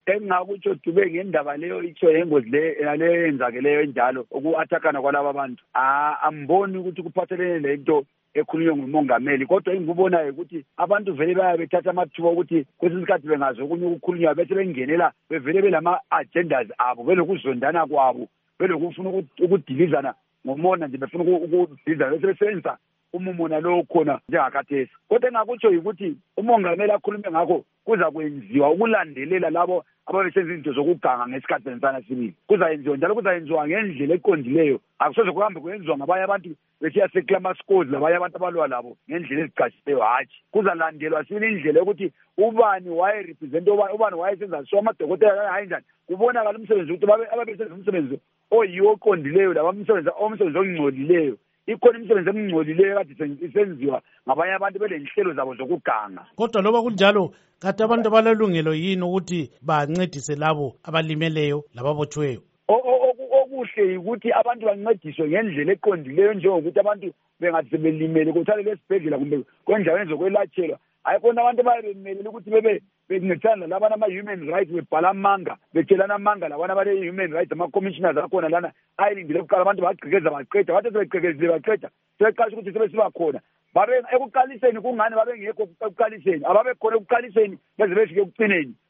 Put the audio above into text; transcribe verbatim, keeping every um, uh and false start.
engakutsho Dube ngendaba leyo itsho yengozi le leyo yenzakeleyo enjalo uku-attackana kwalaba abantu amboni ukuthi kuphathelene lento ekhulunywe ngumongameli kodwa engikubonayo ukuthi abantu vele baya bethatha amathuba ukuthi kwesinye isikhathi bengazi okunye ukukhulunywa bese bengenela bevele belama-agendas abo belokuzondana kwabo belokufuna ukudilizana ngomona nje befuna ukudilizana bese besebenzisa umumona lo khona njengakhathesi kodwa engakutsho yikuthi umongameli akhulume ngakho kuza kwenziwa ukulandelela labo ababesenza izinto zokuganga ngesikhathi sensana sibili kuzayenziwa njalo kuzayenziwa ngendlela eqondileyo akusoze kuhambe kwenziwa ngabanye abantu besiya seclaim scores labanye abantu abalwa labo ngendlela ezicashileyo hatshi kuzalandelwa sibili indlela yokuthi ubani waye represent ubani ubani wayesenza so amadokotela hayi njani kubonakala umsebenzi ukuthi ababesenza umsebenzi oyiwo oqondileyo laba umsebenzi omsebenzi ongcolileyo ikhona imisebenzi emingcolileyo kade isenziwa ngabanye abantu belenhlelo zabo zokuganga kodwa loba kunjalo kade abantu abalelungelo yini ukuthi bancedise labo abalimeleyo lababotshweyo okuhle ukuthi abantu bancediswe ngendlela eqondileyo njengokuthi abantu bengathi sebelimele kuthalele esibhedlela kumbe kwendaweni zokwelatshelwa ayikhona abantu ababemelele ukuthi bebe bencedisana labana ama-human rights bebhala amanga betshelana amanga labana abale-human rights ama-commissioners akhona lana ayilindile kuqala abantu bagqekeza baqeda bathe sebegqekezile baqeda sebeqasha ukuthi sebesiba khona babe ekuqaliseni kungani babengekho ekuqaliseni ababekhona ekuqaliseni beze befike ekucineni